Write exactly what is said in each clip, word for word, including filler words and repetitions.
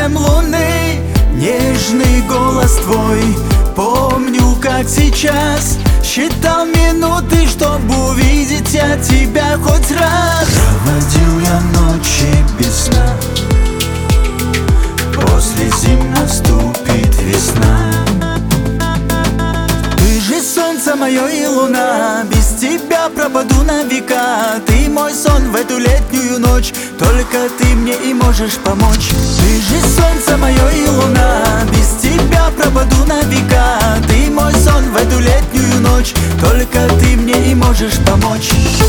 светом луны. Нежный голос твой, помню как сейчас. Считал минуты, чтобы увидеть я тебя хоть раз. Проводил я ночи без сна, после зим наступит весна. Ты же солнце мое и луна, без тебя пропаду на века. Ты мой сон в эту летнюю ночь, только ты мне и можешь помочь. Ты же солнце мое и луна, без тебя пропаду на века. Ты мой сон в эту летнюю ночь, только ты мне и можешь помочь.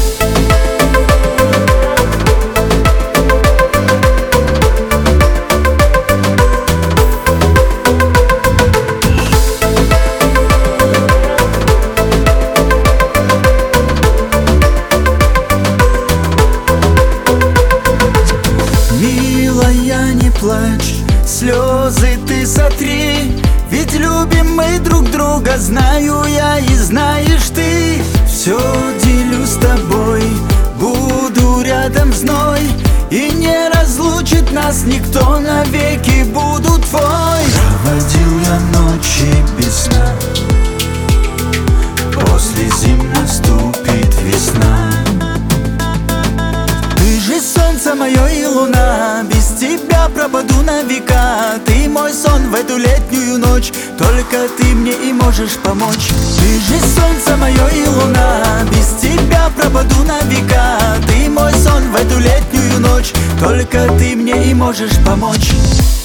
Милая, не плачь, слезы ты сотри, ведь любим мы друг друга, знаю я и знаешь ты. Все делю с тобой, буду рядом в зной, и не разлучит нас никто, навеки буду твой. Проводил я ночи без сна, после зим наступит весна. Ты же солнце мое и луна, без тебя пропаду на века. Ты мой сон в эту летнюю ночь, только ты мне и можешь помочь. Ты же солнце мое и луна, без тебя пропаду на века. Ты мой сон в эту летнюю ночь, только ты мне и можешь помочь.